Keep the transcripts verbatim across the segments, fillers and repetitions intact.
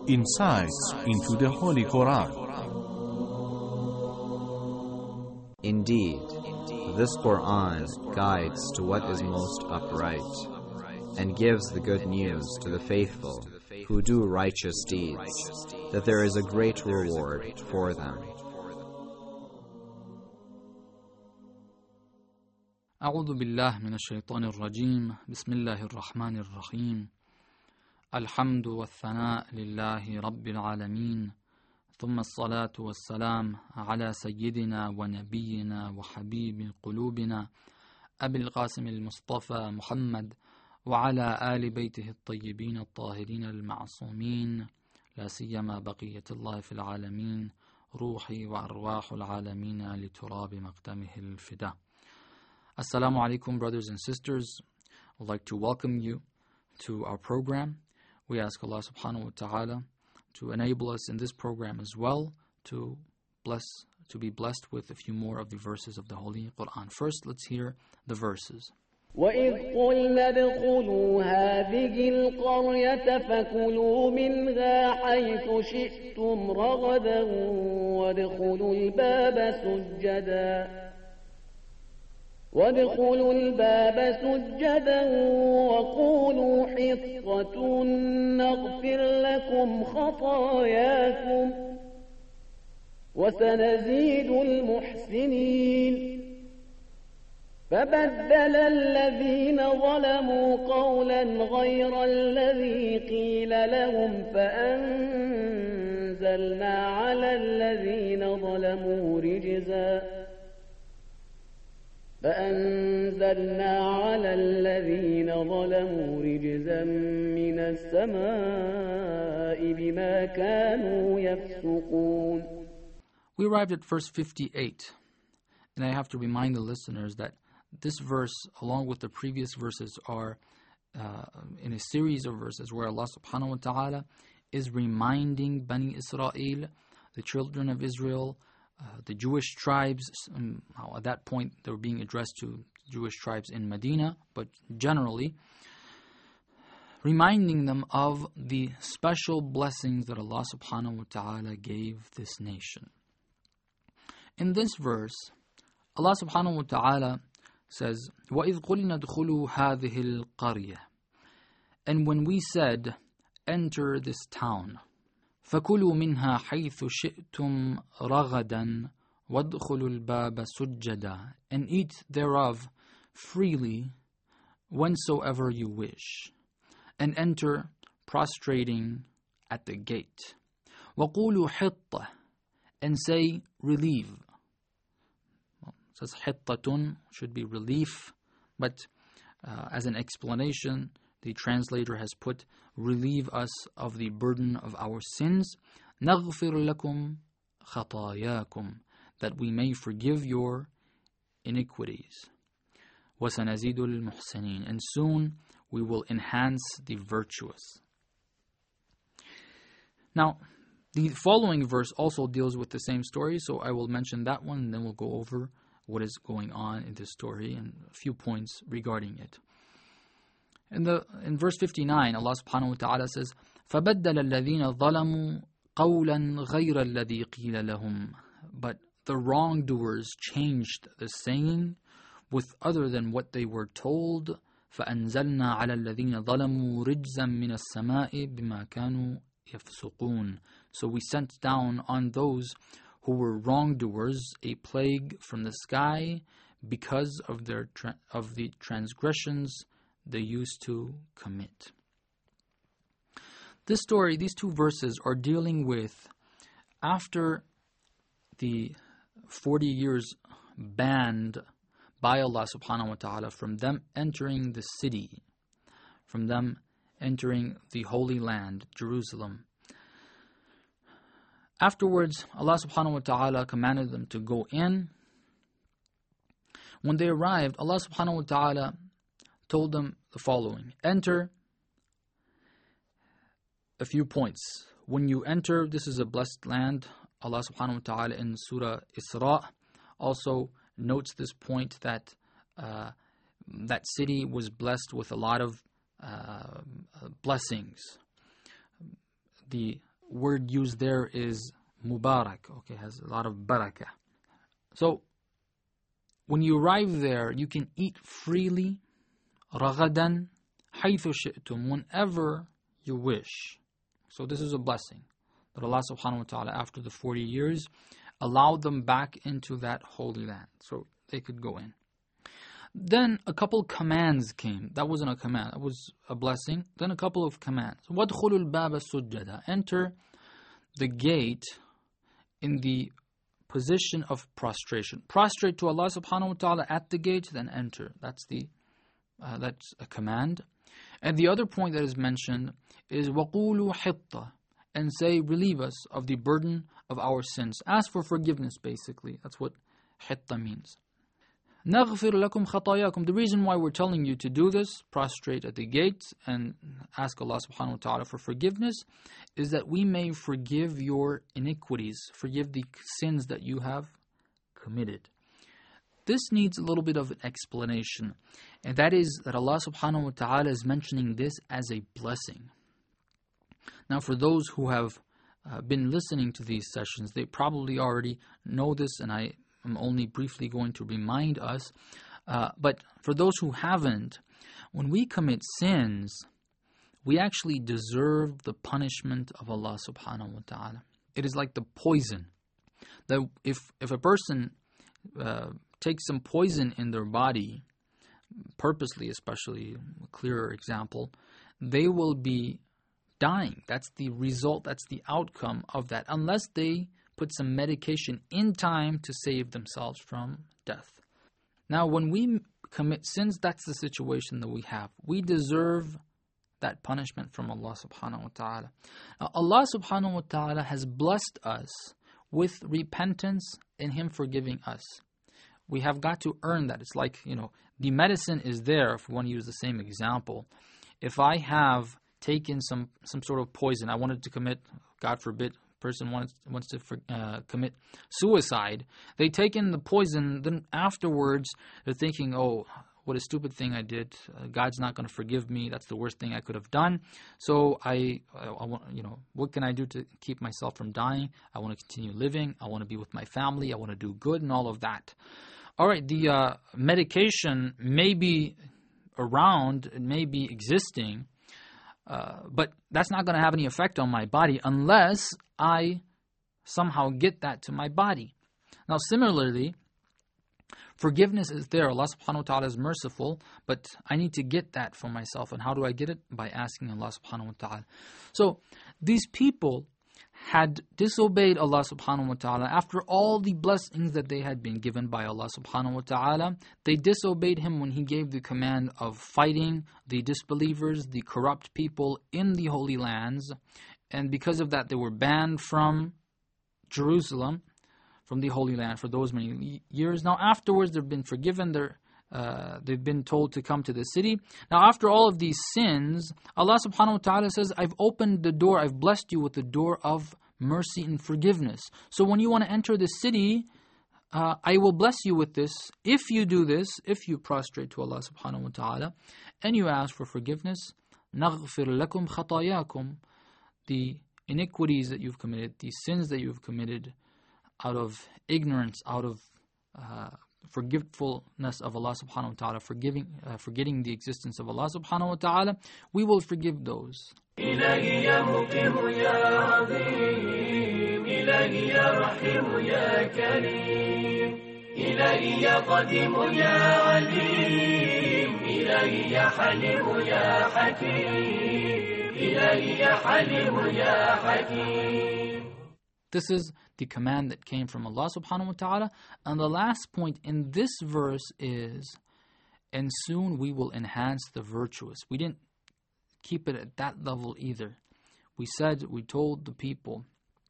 insights into the Holy Quran. Indeed, this Quran guides to what is most upright, and gives the good news to the faithful who do righteous deeds, that there is a great reward for them. أعوذ بالله من الشيطان الرجيم بسم الله الرحمن الرحيم الحمد والثناء لله رب العالمين ثم الصلاة والسلام على سيدنا ونبينا وحبيب قلوبنا أبي القاسم المصطفى محمد وعلى آل بيته الطيبين الطاهرين المعصومين لا سيما بقية الله في العالمين روحي وأرواح العالمين لتراب مقدمه الفداء. Assalamu alaikum, brothers and sisters. I'd like to welcome you to our program. We ask Allah subhanahu wa ta'ala to enable us in this program as well to bless, to be blessed with a few more of the verses of the Holy Quran. First, let's hear the verses. وَإِذْ قُلْنَا ادْخُلُوا هَٰذِهِ الْقَرْيَةَ فَكُلُوا مِنْهَا حَيْثُ شِئْتُمْ رَغَدًا وَادْخُلُوا الْبَابَ سُجَّدًا وَادْخُلُوا الْبَابَ سُجَّدًا وَقُولُوا حِطَّةٌ نَغْفِرْ لَكُمْ خَطَايَاكُمْ وَسَنَزِيدُ الْمُحْسِنِينَ فَبَدَّلَ الَّذِينَ ظَلَمُوا قَوْلًا غَيْرَ الَّذِي قِيلَ لَهُمْ فَأَنزَلْنَا عَلَى الَّذِينَ ظَلَمُوا رِجْزًا فأنزلنا على الذين ظلموا رجزا من السماء بما كانوا يفسقون. We arrived at verse fifty-eight, and I have to remind the listeners that this verse, along with the previous verses, are uh, in a series of verses where Allah subhanahu wa ta'ala is reminding Bani Israel, the children of Israel, Uh, the Jewish tribes. Um, at that point they were being addressed to Jewish tribes in Medina, but generally reminding them of the special blessings that Allah subhanahu wa ta'ala gave this nation. In this verse, Allah subhanahu wa ta'ala says, وَإِذْ قُلْنَا ادْخُلُوا هَٰذِهِ الْقَرْيَةِ, and when we said, enter this town, فَكُلُوا مِنْهَا حَيْثُ شِئْتُمْ رَغَدًا وَادْخُلُوا الْبَابَ سُجَّدًا, and eat thereof freely whensoever you wish, and enter prostrating at the gate. وَقُولُوا حِطَّةٌ, and say relieve. Well, it says حِطَّةٌ, should be relief, but uh, as an explanation, the translator has put, relieve us of the burden of our sins, نَغْفِرْ لَكُمْ خَطَايَاكُمْ, that we may forgive your iniquities. وَسَنَزِيدُ الْمُحْسِنِينَ, and soon we will enhance the virtuous. Now, the following verse also deals with the same story, so I will mention that one, and then we'll go over what is going on in this story and a few points regarding it. In the in verse fifty-nine, Allah subhanahu wa ta'ala says, فَبَدَّلَ الَّذِينَ ظَلَمُوا قَوْلًا غَيْرَ الَّذِي قِيلَ لَهُمْ, but the wrongdoers changed the saying with other than what they were told. فَأَنزَلْنَا عَلَى الَّذِينَ ظَلَمُوا رِجْزًا مِنَ السَّمَاءِ بِمَا كَانُوا يَفْسُقُونَ, so we sent down on those who were wrongdoers a plague from the sky because of their tra- of the transgressions they used to commit. This story, these two verses are dealing with after the forty years banned by Allah subhanahu wa ta'ala from them entering the city, from them entering the Holy Land, Jerusalem. Afterwards, Allah subhanahu wa ta'ala commanded them to go in. When they arrived, Allah subhanahu wa ta'ala told them the following: enter. A few points. When you enter, this is a blessed land. Allah subhanahu wa ta'ala in Surah Isra also notes this point that uh, that city was blessed with a lot of uh, blessings. The word used there is Mubarak. Okay, has a lot of barakah. So, when you arrive there, you can eat freely, رَغَدًا حَيْثُ شِئْتُمْ, whenever you wish. So this is a blessing that Allah subhanahu wa ta'ala, after the forty years, allowed them back into that holy land, so they could go in. Then a couple commands came. That wasn't a command, that was a blessing. Then a couple of commands. وَادْخُلُوا الْبَابَ سُجَّدًا, enter the gate in the position of prostration. Prostrate to Allah subhanahu wa ta'ala at the gate, then enter. That's the uh, that's a command. And the other point that is mentioned is وَقُولُوا حِطَّةً, and say, relieve us of the burden of our sins. Ask for forgiveness, basically. That's what hitta means. نَغْفِرْ لَكُمْ خَطَايَاكُمْ. The reason why we're telling you to do this, prostrate at the gate and ask Allah subhanahu wa ta'ala for forgiveness, is that we may forgive your iniquities, forgive the sins that you have committed. This needs a little bit of an explanation, and that is that Allah subhanahu wa ta'ala is mentioning this as a blessing. Now, for those who have uh, been listening to these sessions, they probably already know this, and I I'm only briefly going to remind us. Uh, but for those who haven't, when we commit sins, we actually deserve the punishment of Allah subhanahu wa ta'ala. It is like the poison. That if, if a person uh, takes some poison in their body, purposely especially, a clearer example, they will be dying. That's the result, that's the outcome of that, unless they put some medication in time to save themselves from death. Now, when we commit sins, that's the situation that we have. We deserve that punishment from Allah subhanahu wa ta'ala. Now, Allah subhanahu wa ta'ala has blessed us with repentance and Him forgiving us. We have got to earn that. It's like, you know, the medicine is there, if we want to use the same example. If I have taken some, some sort of poison, I wanted to commit, God forbid, person wants wants to uh, commit suicide, they take in the poison, then afterwards they're thinking, oh, what a stupid thing I did. Uh, God's not going to forgive me. That's the worst thing I could have done. So I, I, I want, you know, what can I do to keep myself from dying? I want to continue living. I want to be with my family. I want to do good and all of that. All right, the uh, medication may be around, it may be existing, uh, but that's not going to have any effect on my body unless I somehow get that to my body. Now, similarly, forgiveness is there. Allah subhanahu wa ta'ala is merciful, but I need to get that for myself. And how do I get it? By asking Allah subhanahu wa ta'ala. So, these people had disobeyed Allah subhanahu wa ta'ala after all the blessings that they had been given by Allah subhanahu wa ta'ala. They disobeyed Him when He gave the command of fighting the disbelievers, the corrupt people in the Holy Lands. And because of that, they were banned from Jerusalem, from the Holy Land, for those many years. Now, afterwards, they've been forgiven. They're, uh, they've been told to come to the city. Now, after all of these sins, Allah subhanahu wa ta'ala says, I've opened the door, I've blessed you with the door of mercy and forgiveness. So when you want to enter the city, uh, I will bless you with this. If you do this, if you prostrate to Allah subhanahu wa ta'ala, and you ask for forgiveness, نَغْفِرْ لَكُمْ خَطَايَاكُمْ, the iniquities that you've committed, the sins that you've committed out of ignorance, out of uh, forgetfulness of Allah subhanahu wa ta'ala, forgiving, uh, forgetting the existence of Allah subhanahu wa ta'ala, we will forgive those. إلهي يا مقيم يا عظيم إلهي يا رحيم يا كريم إلهي يا قديم يا عليم إلهي يا حليم يا حكيم إلهي يا حليم يا حكيم. This is the command that came from Allah subhanahu wa ta'ala. And the last point in this verse is, and soon we will enhance the virtuous. We didn't keep it at that level either. We said, we told the people,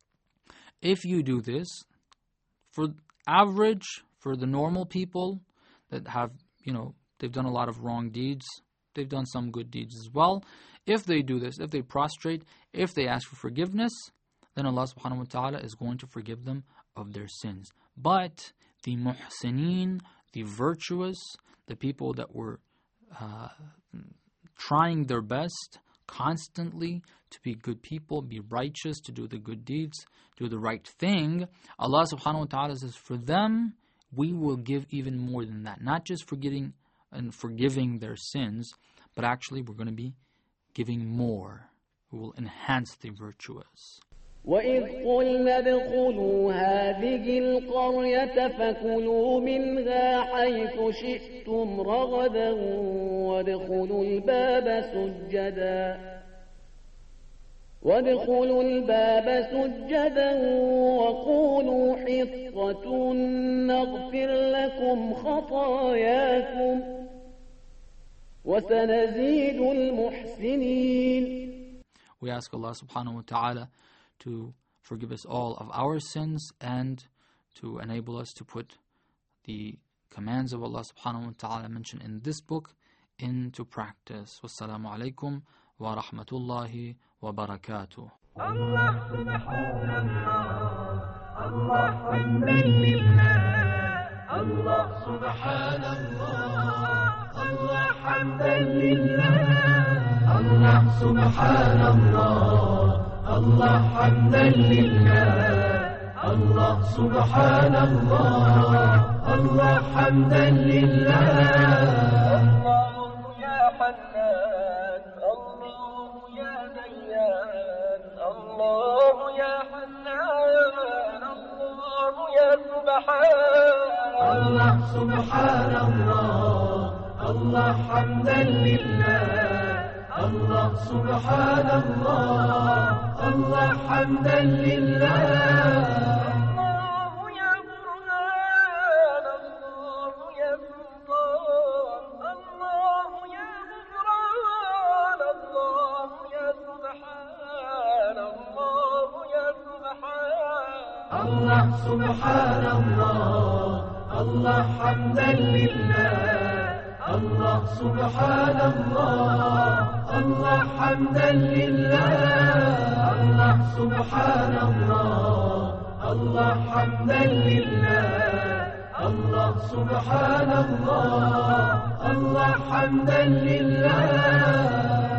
if you do this, for average, for the normal people that have, you know, they've done a lot of wrong deeds, they've done some good deeds as well. If they do this, if they prostrate, if they ask for forgiveness, then Allah subhanahu wa ta'ala is going to forgive them of their sins. But the muhsineen, the virtuous, the people that were uh, trying their best, constantly to be good people, be righteous, to do the good deeds, do the right thing, Allah subhanahu wa ta'ala says, for them, we will give even more than that. Not just forgetting and forgiving their sins, but actually we're going to be giving more. We will enhance the virtuous. وَإِذْ قُلْنَا ادْخُلُوا هَٰذِهِ الْقَرْيَةَ فَكُلُوا مِنْهَا حَيْثُ شِئْتُمْ رَغَدًا وَادْخُلُوا الْبَابَ سُجَّدًا وَادْخُلُوا الْبَابَ سُجَّدًا وَقُولُوا حِطَّةٌ نَغْفِرْ لَكُمْ خَطَايَاكُمْ وَسَنَزِيدُ الْمُحْسِنِينَ. We ask Allah subhanahu wa ta'ala to forgive us all of our sins and to enable us to put the commands of Allah subhanahu wa ta'ala mentioned in this book into practice. Wassalamu alaikum wa rahmatullahi wa barakatuh. Allah subhanallah, Allah hamdan lillah, Allah subhanallah, Allah hamdan lillah, Allah subhanallah, Allah hamdan lillah, Allah subhanallah, Allah hamdan lillah. Allah ya Hannan, Allah ya Dayyan, Allah ya Hannan, Allah ya Subhan. Allah subhanallah, Allah hamdan lillah, Allah subhanallah, Allah hamdan lillah. Allah ya Burhan, Allah ya Sultan, Allah ya Ghufran, Allah ya Subhan, Allah ya Subhan. Allah subhanallah, Allah hamdan lillah, Allah subhanallah, Allah hamdan lillah. Allah subhanallah, Allah hamdan lillah, Allah subhanallah, Allah hamdan lillah.